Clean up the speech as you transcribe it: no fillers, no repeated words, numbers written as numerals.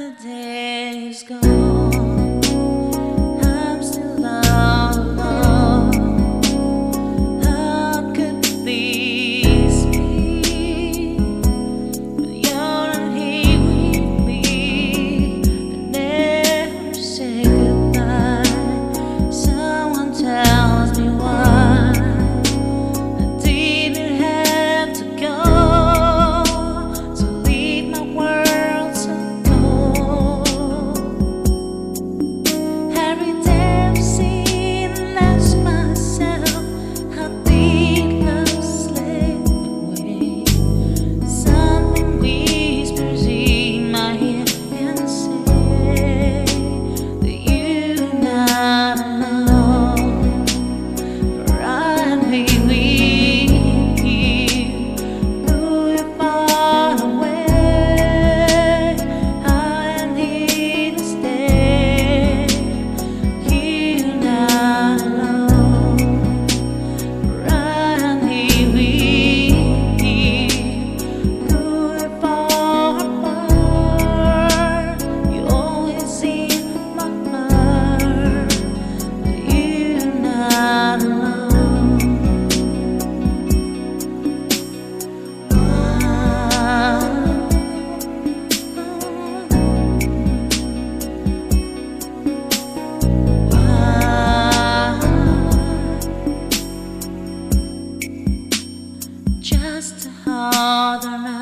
the days gone, I'm still all alone. How could this be? When you're not here with me, I never say goodbye. Someone tells me why I didn't have to go, to leave my world so cold. Every day I'm seeing and ask myself, how did love slip away? Something whispers in my ear and say that you're not alone. For I'm here with you, though you're far away. I am here to stay. You're not alone. For I'm here with you, though you're far apart. You always in my heart. You're not alone. Just a other night.